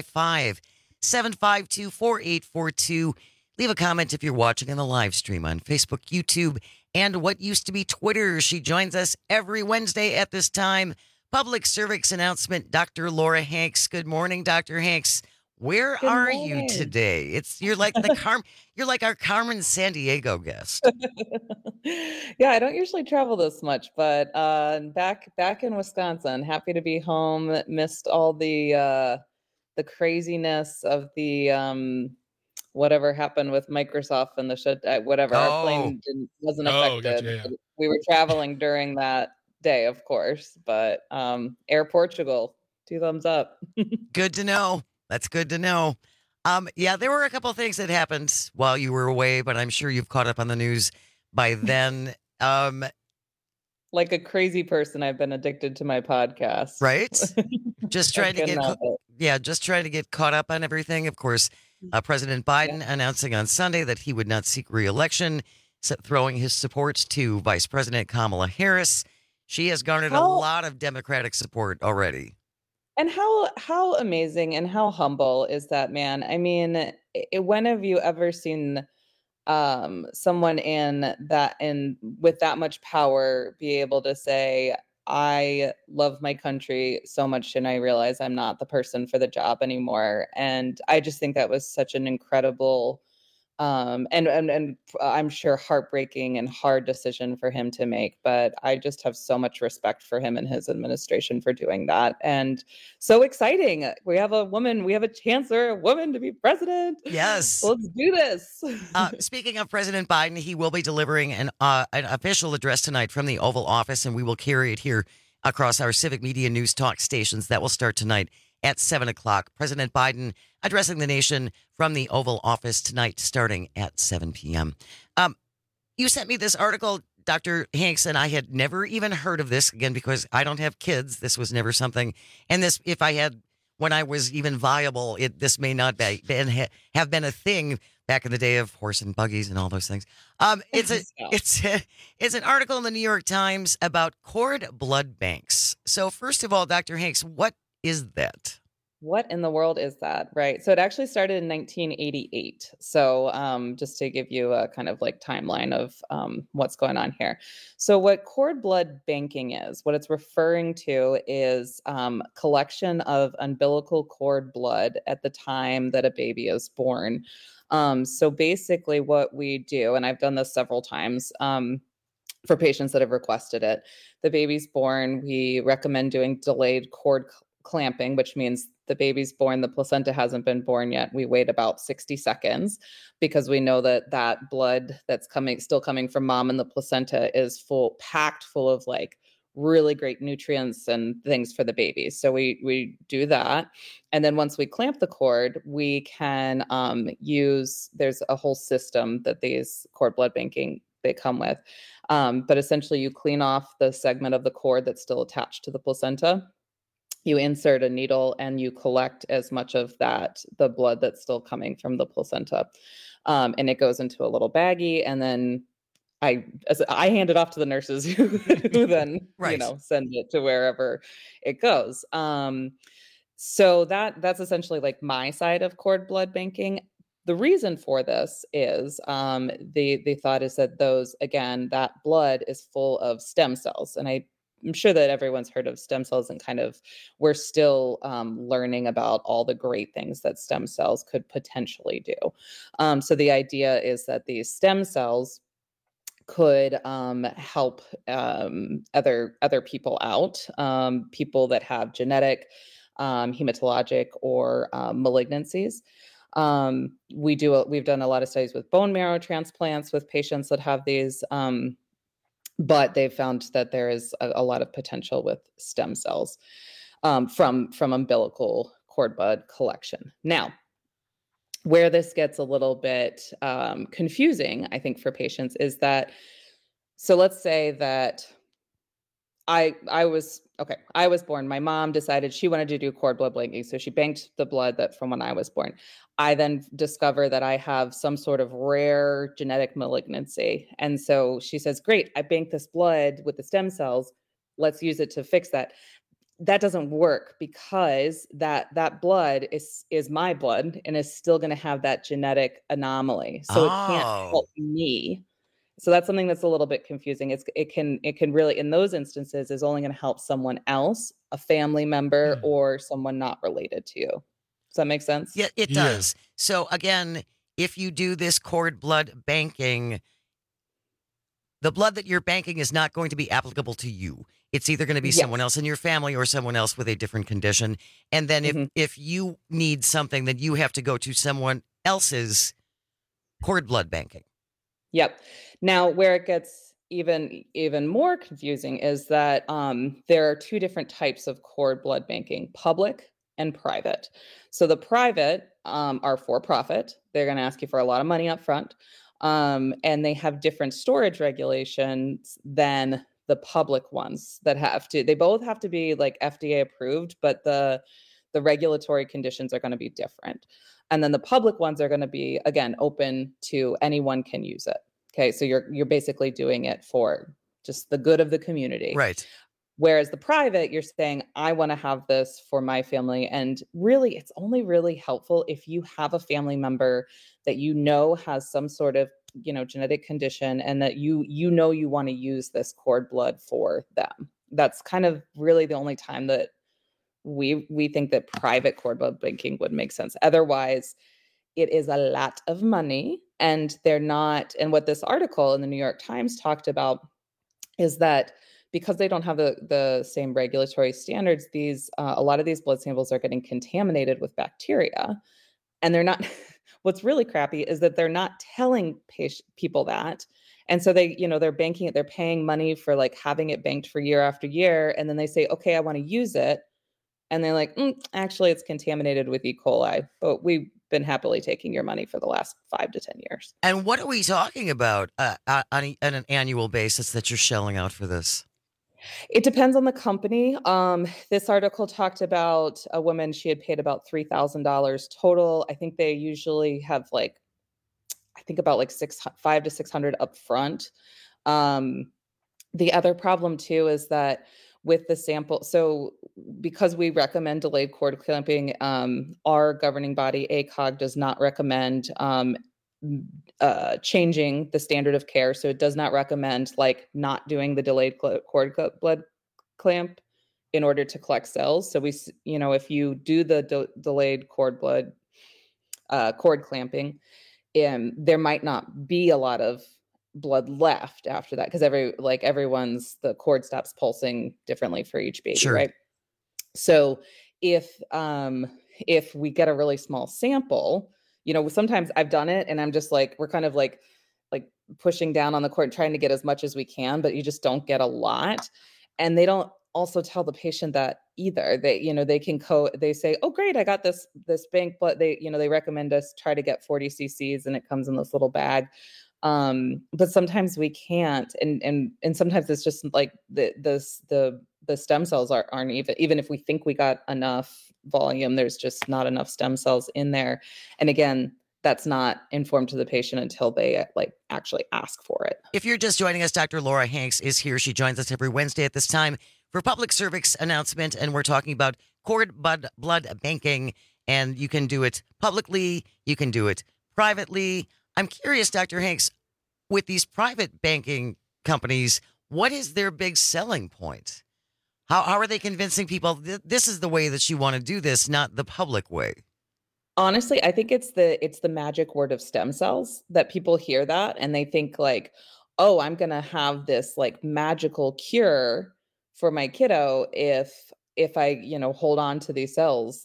855-752-4842. Leave a comment if you're watching on the live stream on Facebook, YouTube, and what used to be Twitter. She joins us every Wednesday at this time. Public service announcement, Dr. Laura Hanks. Good morning, Dr. Hanks. Where are you today? You're like our Carmen Sandiego guest. Yeah, I don't usually travel this much, but back in Wisconsin. Happy to be home. Missed all the craziness of the whatever happened with Microsoft and the shut. Whatever, our plane wasn't affected. Gotcha, yeah. We were traveling during that day, of course, but Air Portugal, 2 thumbs up. Good to know. That's good to know. Yeah, there were a couple of things that happened while you were away, but I'm sure you've caught up on the news by then. Like a crazy person, I've been addicted to my podcast. Right? Just trying to get caught up on everything. Of course, President Biden announcing on Sunday that he would not seek re-election, throwing his support to Vice President Kamala Harris. She has garnered a lot of Democratic support already. And how amazing and how humble is that man? I mean, when have you ever seen someone with that much power be able to say, I love my country so much and I realize I'm not the person for the job anymore. And I just think that was such an incredible and I'm sure heartbreaking and hard decision for him to make, but I just have so much respect for him and his administration for doing that. And so exciting. We have a chancellor, a woman to be president. Yes. Let's do this. Speaking of President Biden, he will be delivering an official address tonight from the Oval Office, and we will carry it here across our Civic Media News Talk stations. That will start tonight at 7 o'clock. President Biden addressing the nation from the Oval Office tonight, starting at 7 p.m. You sent me this article, Dr. Hanks, and I had never even heard of this, again, because I don't have kids. This was never something. And this, if I had, when I was even viable, this may not have been a thing back in the day of horse and buggies and all those things. It's an article in the New York Times about cord blood banks. So first of all, Dr. Hanks, what is that? What in the world is that? Right. So it actually started in 1988. So just to give you a kind of like timeline of what's going on here. So what cord blood banking is, what it's referring to is collection of umbilical cord blood at the time that a baby is born. So basically what we do, and I've done this several times, for patients that have requested it, the baby's born, we recommend doing delayed cord clamping, which means the baby's born, the placenta hasn't been born yet. We wait about 60 seconds because we know that blood that's still coming from mom and the placenta is packed full of like really great nutrients and things for the baby. So we do that. And then once we clamp the cord, we can there's a whole system that these cord blood banking, they come with. But essentially you clean off the segment of the cord that's still attached to the placenta. You insert a needle and you collect as much of the blood that's still coming from the placenta. And it goes into a little baggie. And then I hand it off to the nurses who then, right, send it to wherever it goes. So that's essentially like my side of cord blood banking. The reason for this is the thought is that that blood is full of stem cells. And I'm sure that everyone's heard of stem cells and kind of we're still learning about all the great things that stem cells could potentially do. So the idea is that these stem cells could help other people out, people that have genetic, hematologic, or malignancies. We've done a lot of studies with bone marrow transplants with patients that have these. But they've found that there is a lot of potential with stem cells from umbilical cord blood collection. Now, where this gets a little bit confusing, I think, for patients is that, so let's say that I was born. My mom decided she wanted to do cord blood banking, so she banked the blood that from when I was born. I then discover that I have some sort of rare genetic malignancy, and so she says, "Great, I banked this blood with the stem cells. Let's use it to fix that." That doesn't work because that blood is my blood and is still going to have that genetic anomaly, so it can't help me. So that's something that's a little bit confusing. It can really, in those instances, is only going to help someone else, a family member, or someone not related to you. Does that make sense? Yeah, it does. So again, if you do this cord blood banking, the blood that you're banking is not going to be applicable to you. It's either going to be someone else in your family or someone else with a different condition. And then if you need something, then you have to go to someone else's cord blood banking. Yep. Now, where it gets even more confusing is that there are two different types of cord blood banking: public and private. So the private are for profit. They're going to ask you for a lot of money up front, and they have different storage regulations than the public ones that have to. They both have to be like FDA approved, but the regulatory conditions are going to be different. And then the public ones are going to be, again, open to anyone can use it. Okay, so you're basically doing it for just the good of the community. Right. Whereas the private, you're saying, I want to have this for my family. And really, it's only really helpful if you have a family member that you know has some sort of, genetic condition, and that you want to use this cord blood for them. That's kind of really the only time that we think that private cord blood banking would make sense. Otherwise, it is a lot of money, and they're not. And what this article in the New York Times talked about is that because they don't have the same regulatory standards, a lot of these blood samples are getting contaminated with bacteria, and they're not. What's really crappy is that they're not telling people that. And so they're banking it. They're paying money for like having it banked for year after year. And then they say, okay, I want to use it. And they're like, actually, it's contaminated with E. coli, but we've been happily taking your money for the last 5 to 10 years. And what are we talking about on an annual basis that you're shelling out for this? It depends on the company. This article talked about a woman, she had paid about $3,000 total. I think they usually have about like $500 to $600 up front. The other problem too is that with the sample, so because we recommend delayed cord clamping, our governing body, ACOG, does not recommend changing the standard of care. So it does not recommend like not doing the delayed cord blood clamp in order to collect cells. So if you do the delayed cord clamping, there might not be a lot of blood left after that, because the cord stops pulsing differently for each baby, sure. Right? So if we get a really small sample, sometimes I've done it and I'm just like, we're kind of like pushing down on the cord, trying to get as much as we can, but you just don't get a lot. And they don't also tell the patient that either. They say, oh, great, I got this bank blood. They recommend us try to get 40 cc's and it comes in this little bag. But sometimes we can't. And sometimes it's just like the stem cells aren't even if we think we got enough volume, there's just not enough stem cells in there. And again, that's not informed to the patient until they actually ask for it. If you're just joining us, Dr. Laura Hanks is here. She joins us every Wednesday at this time for public service announcement. And we're talking about cord blood banking, and you can do it publicly. You can do it privately. I'm curious, Dr. Hanks, with these private banking companies, what is their big selling point? How are they convincing people this is the way that you want to do this, not the public way? Honestly, I think it's the magic word of stem cells that people hear that and they think like, oh, I'm going to have this like magical cure for my kiddo if I, hold on to these cells.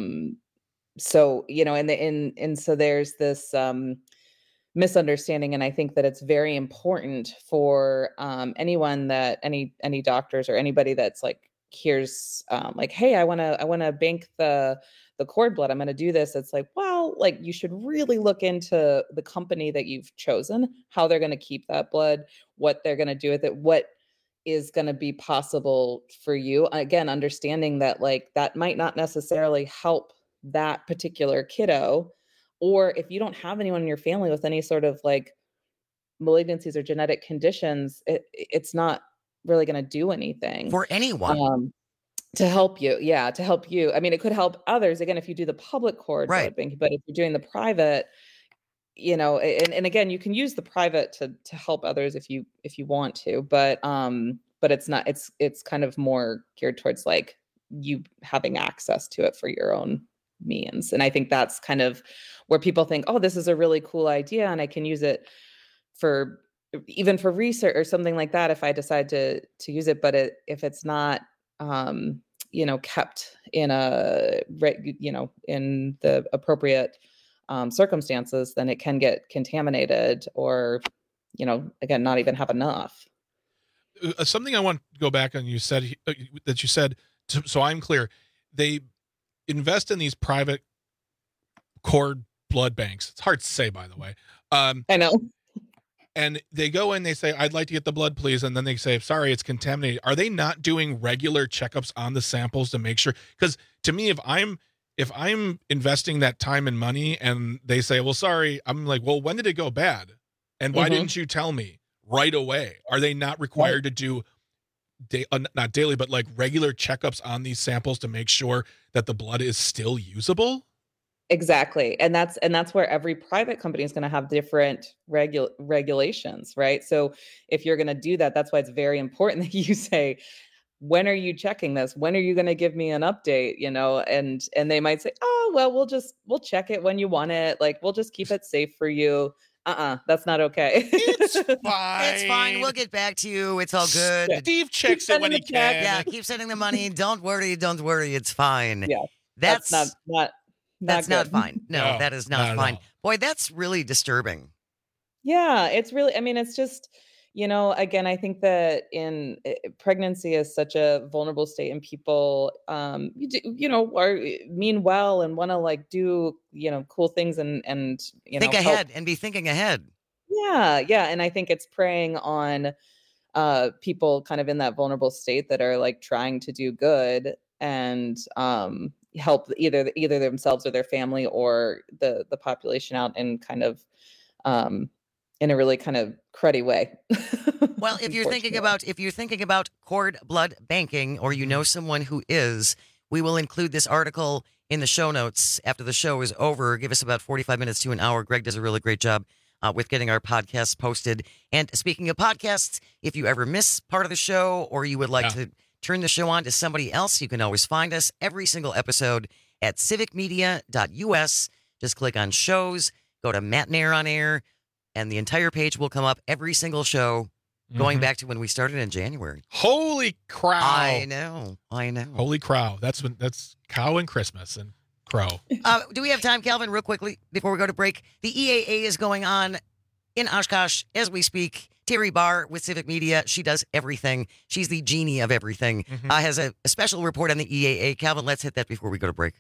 So, and so there's this misunderstanding. And I think that it's very important for anyone that any doctors or anybody that's like here's like, hey, I want to bank the cord blood. I'm going to do this. It's like, well, like you should really look into the company that you've chosen, how they're going to keep that blood, what they're going to do with it, what is going to be possible for you. Again, understanding that like that might not necessarily help that particular kiddo, or if you don't have anyone in your family with any sort of like malignancies or genetic conditions, it's not really going to do anything for anyone. To help you. Yeah, to help you. I mean, it could help others, again, if you do the public cord blood banking, but if you're doing the private, you know, and again, you can use the private to help others if you want to, but it's not, it's kind of more geared towards like you having access to it for your own means. And I think that's kind of where people think, oh, this is a really cool idea and I can use it for even for research or something like that if I decide to use it. But if it's not you know, kept in in the appropriate circumstances, then it can get contaminated or, you know, again, not even have enough. Something I want to go back on, you said so I'm clear, they invest in these private cord blood banks. It's hard to say, by the way. I know. And they go in, they say, I'd like to get the blood, please. And then they say, sorry, it's contaminated. Are they not doing regular checkups on the samples to make sure? Because to me, if I'm investing that time and money and they say, well, sorry, I'm like, well, when did it go bad? And why didn't you tell me right away? Are they not required to do, not daily, but like regular checkups on these samples to make sure that the blood is still usable? Exactly. And that's where every private company is going to have different regulations, right? So if you're going to do that, that's why it's very important that you say, when are you checking this? When are you going to give me an update? You know, and they might say, oh, well, we'll check it when you want it. Like, we'll just keep it safe for you. That's not okay. It's fine. It's fine. We'll get back to you. It's all good. Steve checks it when he can. Yeah, keep sending the money. Don't worry. It's fine. Yeah. That's not fine. No, No, that is not not at fine. all. Boy, that's really disturbing. Yeah, it's really, I mean, it's just, you know, again, I think that pregnancy is such a vulnerable state and people, mean well and want to like do, you know, cool things and think ahead and be thinking ahead. Yeah. Yeah. And I think it's preying on people kind of in that vulnerable state that are like trying to do good and help either themselves or their family or the population out in kind of in a really kind of cruddy way. Well, if you're thinking about cord blood banking or you know someone who is, we will include this article in the show notes after the show is over. Give us about 45 minutes to an hour. Greg does a really great job with getting our podcasts posted. And speaking of podcasts, if you ever miss part of the show or you would like to turn the show on to somebody else, you can always find us every single episode at civicmedia.us. Just click on shows, go to Matt Nair on Air, and the entire page will come up every single show going back to when we started in January. Holy crow. I know. Holy crow. That's cow and Christmas and crow. Do we have time, Calvin, real quickly before we go to break? The EAA is going on in Oshkosh as we speak. Terry Barr with Civic Media. She does everything. She's the genie of everything. Has a special report on the EAA. Calvin, let's hit that before we go to break.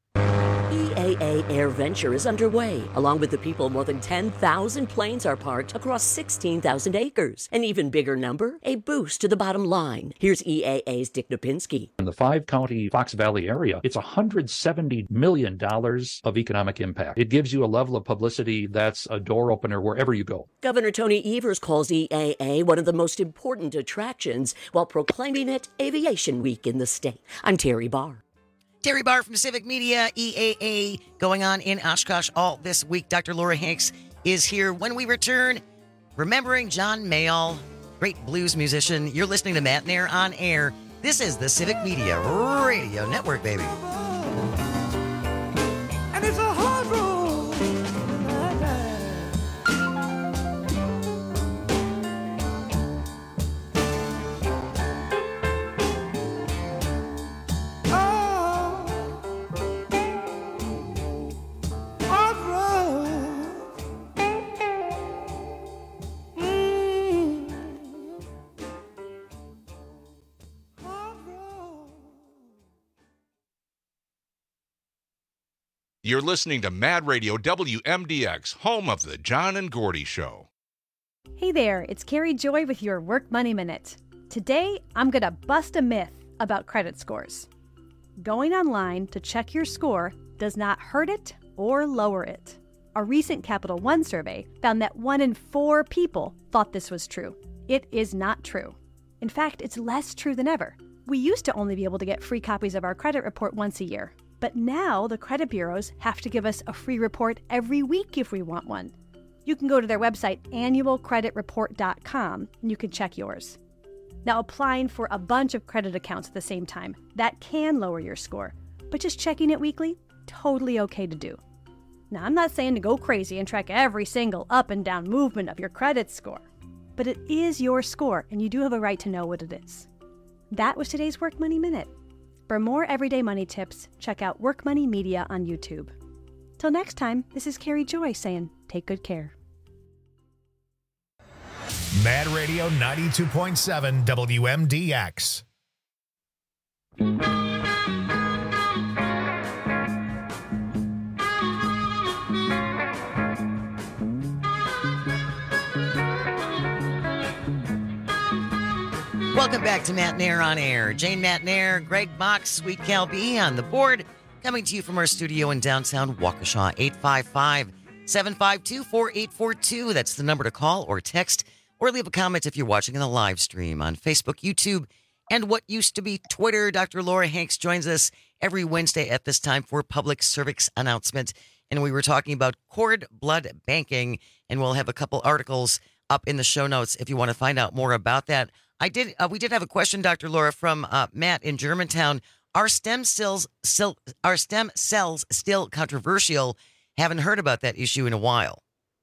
EAA AirVenture is underway. Along with the people, more than 10,000 planes are parked across 16,000 acres. An even bigger number, a boost to the bottom line. Here's EAA's Dick Nopinski. In the 5-county Fox Valley area, it's $170 million of economic impact. It gives you a level of publicity that's a door opener wherever you go. Governor Tony Evers calls EAA one of the most important attractions while proclaiming it Aviation Week in the state. I'm Terry Barr. Terry Barr from Civic Media, EAA, going on in Oshkosh all this week. Dr. Laura Hanks is here. When we return, remembering John Mayall, great blues musician. You're listening to Matt Nair on Air. This is the Civic Media Radio Network, baby. And it's a hard road. You're listening to Mad Radio WMDX, home of the John and Gordy Show. Hey there, it's Carrie Joy with your Work Money Minute. Today, I'm going to bust a myth about credit scores. Going online to check your score does not hurt it or lower it. A recent Capital One survey found that 1 in 4 people thought this was true. It is not true. In fact, it's less true than ever. We used to only be able to get free copies of our credit report once a year. But now the credit bureaus have to give us a free report every week if we want one. You can go to their website, annualcreditreport.com, and you can check yours. Now, applying for a bunch of credit accounts at the same time, that can lower your score. But just checking it weekly, totally okay to do. Now, I'm not saying to go crazy and track every single up and down movement of your credit score. But it is your score, and you do have a right to know what it is. That was today's Work Money Minute. For more everyday money tips, check out Work Money Media on YouTube. Till next time, this is Carrie Joy saying, take good care. Mad Radio 92.7 WMDX. Welcome back to Matt Nair on Air. Jane Matt Nair, Greg Box, Sweet Cal B on the board. Coming to you from our studio in downtown Waukesha, 855-752-4842. That's the number to call or text or leave a comment if you're watching in the live stream on Facebook, YouTube, and what used to be Twitter. Dr. Laura Hanks joins us every Wednesday at this time for public service announcement. And we were talking about cord blood banking, and we'll have a couple articles up in the show notes if you want to find out more about that. We did have a question, Dr. Laura, from Matt in Germantown. Are stem cells still controversial? Haven't heard about that issue in a while.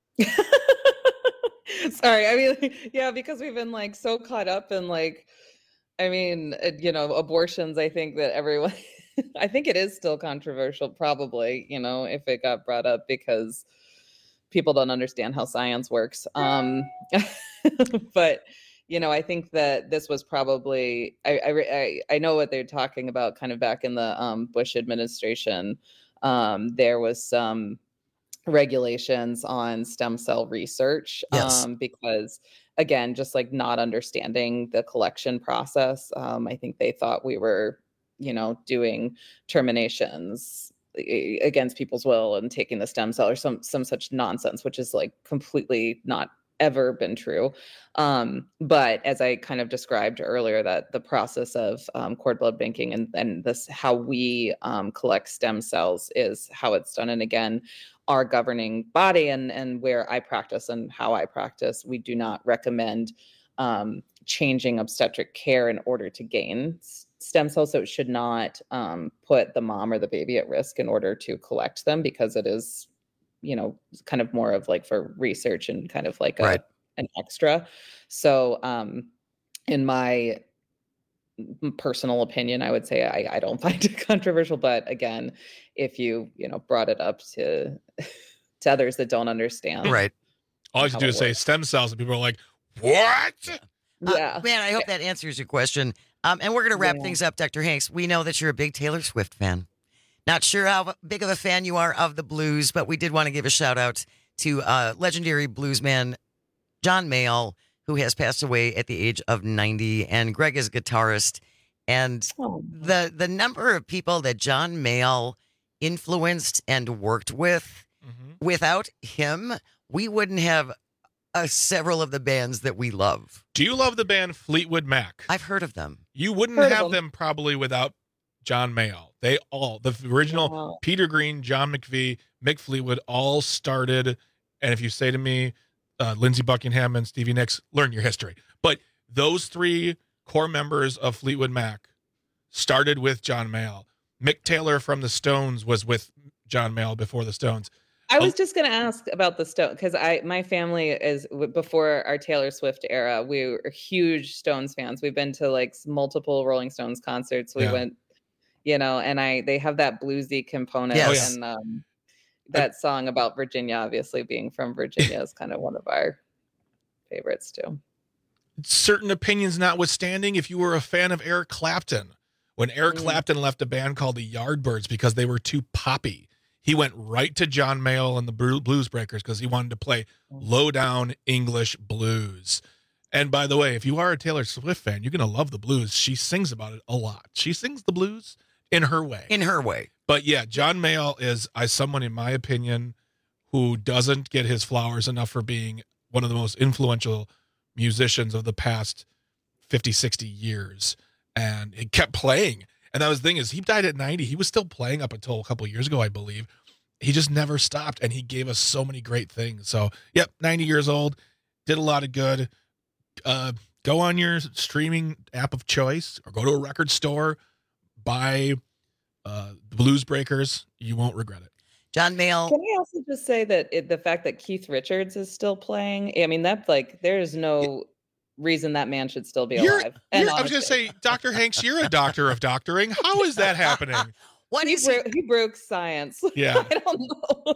Sorry. I mean, yeah, because we've been like so caught up in like, I mean, abortions. I think that everyone, I think it is still controversial, probably, if it got brought up because people don't understand how science works. But, I think that this was probably, I know what they're talking about kind of back in the Bush administration. There was some regulations on stem cell research, yes. Because again, just like not understanding the collection process. I think they thought we were, doing terminations against people's will and taking the stem cell or some such nonsense, which is like completely not ever been true. But as I kind of described earlier, that the process of cord blood banking and this, how we collect stem cells is how it's done. And again, our governing body and where I practice and how I practice, we do not recommend changing obstetric care in order to gain stem cells. So it should not put the mom or the baby at risk in order to collect them, because it is, kind of more of like for research and kind of like an extra. So in my personal opinion, I would say I don't find it controversial, but again, if you brought it up to others that don't understand, right? All you have to do is say stem cells, and people are like, "What?" Yeah, man, I hope that answers your question. And we're gonna wrap things up, Dr. Hanks. We know that you're a big Taylor Swift fan. Not sure how big of a fan you are of the blues, but we did want to give a shout out to legendary bluesman John Mayall, who has passed away at the age of 90, and Greg is a guitarist. And the number of people that John Mayall influenced and worked with, without him, we wouldn't have several of the bands that we love. Do you love the band Fleetwood Mac? I've heard of them. You wouldn't have them probably without John Mayall. They all, the original Peter Green, John McVie, Mick Fleetwood, all started. And if you say to me, Lindsey Buckingham and Stevie Nicks, learn your history. But those three core members of Fleetwood Mac started with John Mayall. Mick Taylor from the Stones was with John Mayall before the Stones. I was just going to ask about the Stones, because my family is, before our Taylor Swift era, we were huge Stones fans. We've been to like multiple Rolling Stones concerts. We went, and they have that bluesy component. Yes. And that song about Virginia, obviously being from Virginia, is kind of one of our favorites too. Certain opinions notwithstanding, if you were a fan of Eric Clapton, when Eric Clapton left a band called the Yardbirds because they were too poppy, he went right to John Mayall and the Blues Breakers because he wanted to play low-down English blues. And by the way, if you are a Taylor Swift fan, you're going to love the blues. She sings about it a lot. She sings the blues in her way. In her way. But yeah, John Mayall is someone, in my opinion, who doesn't get his flowers enough for being one of the most influential musicians of the past 50, 60 years. And he kept playing. And that was the thing is he died at 90. He was still playing up until a couple of years ago, I believe. He just never stopped, and he gave us so many great things. So, yep, 90 years old, did a lot of good. Go on your streaming app of choice or go to a record store, buy Blues Breakers. You won't regret it. John Mayall. Can I also just say that the fact that Keith Richards is still playing, I mean, that's like, there's no reason that man should still be alive. I was going to say, Dr. Hanks, you're a doctor of doctoring. How is that happening? He broke science. Yeah. I don't know.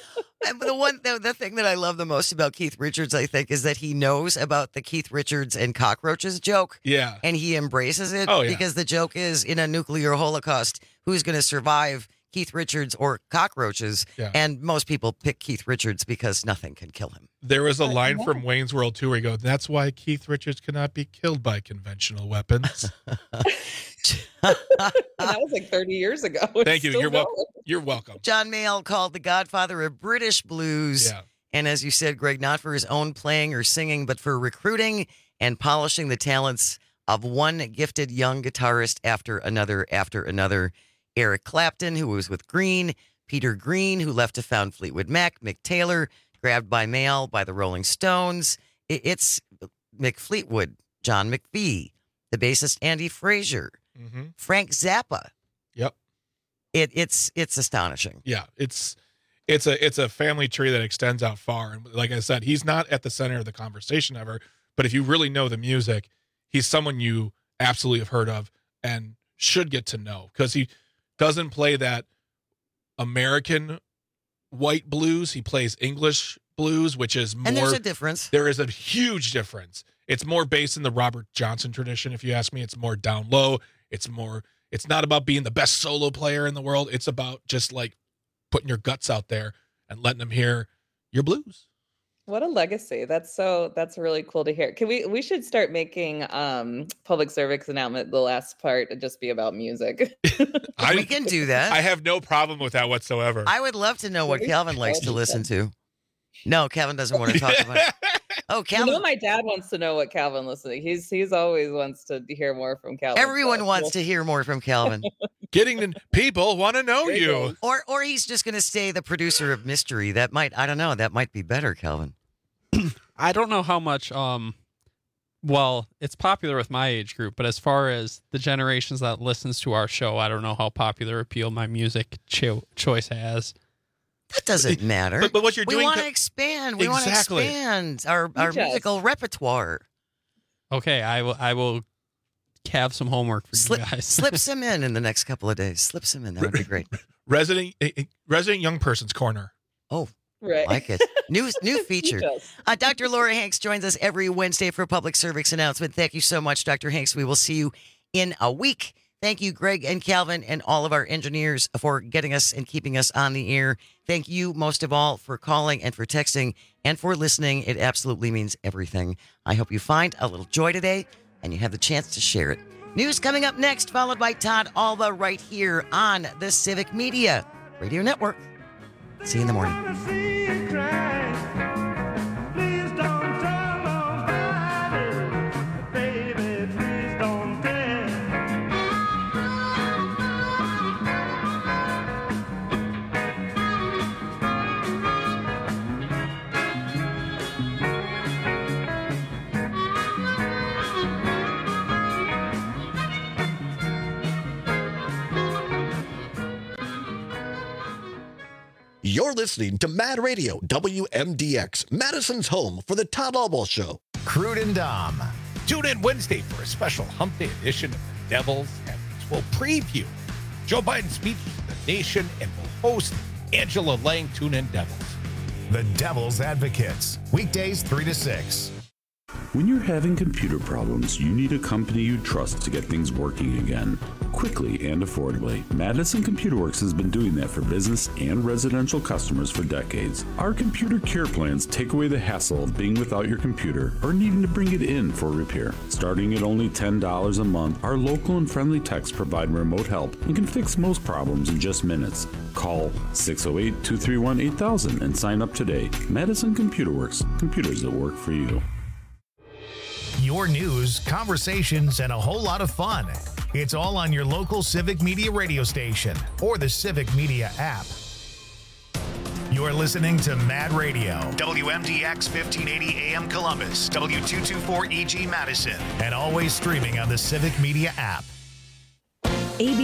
The thing that I love the most about Keith Richards, I think, is that he knows about the Keith Richards and cockroaches joke. Yeah. And he embraces it because the joke is, in a nuclear holocaust, who's going to survive, Keith Richards or cockroaches? Yeah. And most people pick Keith Richards because nothing can kill him. There was a line from Wayne's World 2 where he goes, that's why Keith Richards cannot be killed by conventional weapons. That was like 30 years ago. Thank you. You're welcome. John Mayall called the Godfather of British blues. Yeah. And as you said, Greg, not for his own playing or singing, but for recruiting and polishing the talents of one gifted young guitarist after another. Eric Clapton, who was with Green, Peter Green, who left to found Fleetwood Mac, Mick Taylor, grabbed by Mayall by the Rolling Stones. It's Mick Fleetwood, John McVie, the bassist Andy Fraser, Frank Zappa. Yep. It's astonishing. Yeah, it's a family tree that extends out far. And like I said, he's not at the center of the conversation ever, but if you really know the music, he's someone you absolutely have heard of and should get to know, because he doesn't play that American white blues. He plays English blues, which is more. And there's a difference. There is a huge difference. It's more based in the Robert Johnson tradition, if you ask me. It's more down low. It's not about being the best solo player in the world. It's about just like putting your guts out there and letting them hear your blues. What a legacy. That's really cool to hear. We should start making public service announcement, the last part, just be about music. We can do that. I have no problem with that whatsoever. I would love to know what Calvin likes to listen to. No, Calvin doesn't want to talk about it. Oh, Calvin. My dad wants to know what Calvin listens to. He's always wants to hear more from Calvin. Everyone wants to hear more from Calvin. People want to know you. Or he's just going to stay the producer of mystery. That might be better, Calvin. I don't know how much, well, it's popular with my age group, but as far as the generations that listens to our show, I don't know how popular appeal my music choice has. That doesn't matter. But what you're doing, we want to expand. We want to expand our musical repertoire. Okay, I will have some homework for you guys. Slip some in the next couple of days. Slip some in. That would be great. Resident young person's corner. Oh, right. Like it. New feature. Dr. Laura Hanks joins us every Wednesday for a public service announcement. Thank you so much, Dr. Hanks. We will see you in a week. Thank you, Greg and Calvin, and all of our engineers for getting us and keeping us on the air. Thank you, most of all, for calling and for texting and for listening. It absolutely means everything. I hope you find a little joy today and you have the chance to share it. News coming up next, followed by Todd Alba right here on the Civic Media Radio Network. See you in the morning. You're listening to Mad Radio, WMDX, Madison's home for the Todd Alba Show. Crude and Dom. Tune in Wednesday for a special Hump Day edition of The Devils, and we'll preview Joe Biden's speech to the nation, and we'll host Angela Lang. Tune in, Devils. The Devil's Advocates, weekdays 3 to 6. When you're having computer problems, you need a company you trust to get things working again, quickly and affordably. Madison Computer Works has been doing that for business and residential customers for decades. Our computer care plans take away the hassle of being without your computer or needing to bring it in for repair. Starting at only $10 a month, our local and friendly techs provide remote help and can fix most problems in just minutes. Call 608-231-8000 and sign up today. Madison Computer Works, computers that work for you. Your news, conversations, and a whole lot of fun. It's all on your local Civic Media radio station or the Civic Media app. You're listening to Mad Radio, WMDX 1580 AM Columbus, W224 EG Madison, and always streaming on the Civic Media app.